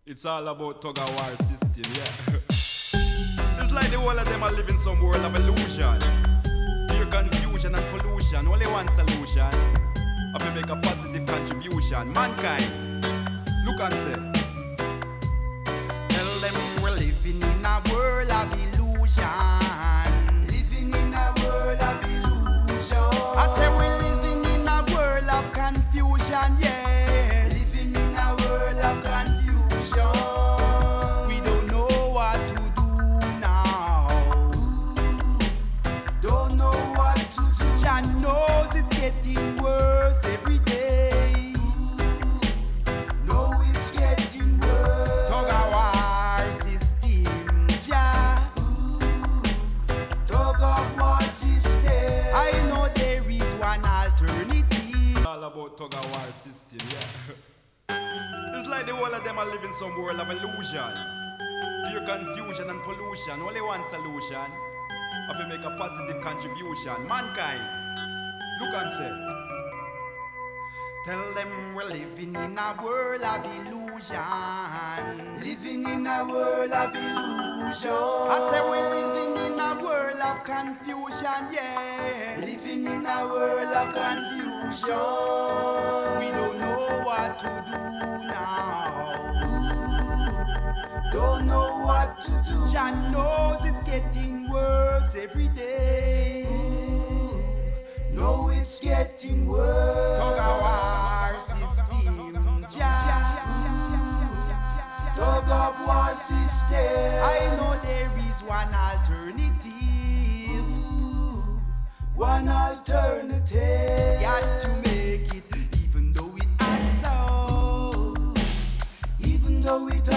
It's all about tug of war system, yeah. It's like the whole of them are living some world of illusion. Pure confusion and pollution, only one solution. I will make a positive contribution. Mankind, look and say. Tell them we're living in a world of illusion. Living in a world of illusion. I say we're living in a world of confusion, yeah. Living in a world of confusion. We don't know what to do now. Don't know what to do. Jah knows it's getting worse every day. No, it's getting worse. Tug of war system, Jah. Tug of war system. I know there is one alternative. All about tug of war system, yeah. It's like the whole of them are living some world of illusion. Pure confusion and pollution, only one solution. I will make a positive contribution. Mankind, look and say. Tell them we're living in a world of illusion. Living in a world of illusion. I say we're living in a world of confusion, yes. Living in a world of confusion. We don't know what to do now. Don't know what to do. Jah knows it's getting worse every day. No, it's getting worse. Tug of war system, Jah. Tug of war system. I know there is one alternative. One alternative. Yes, to make it, even though it adds so. Even though it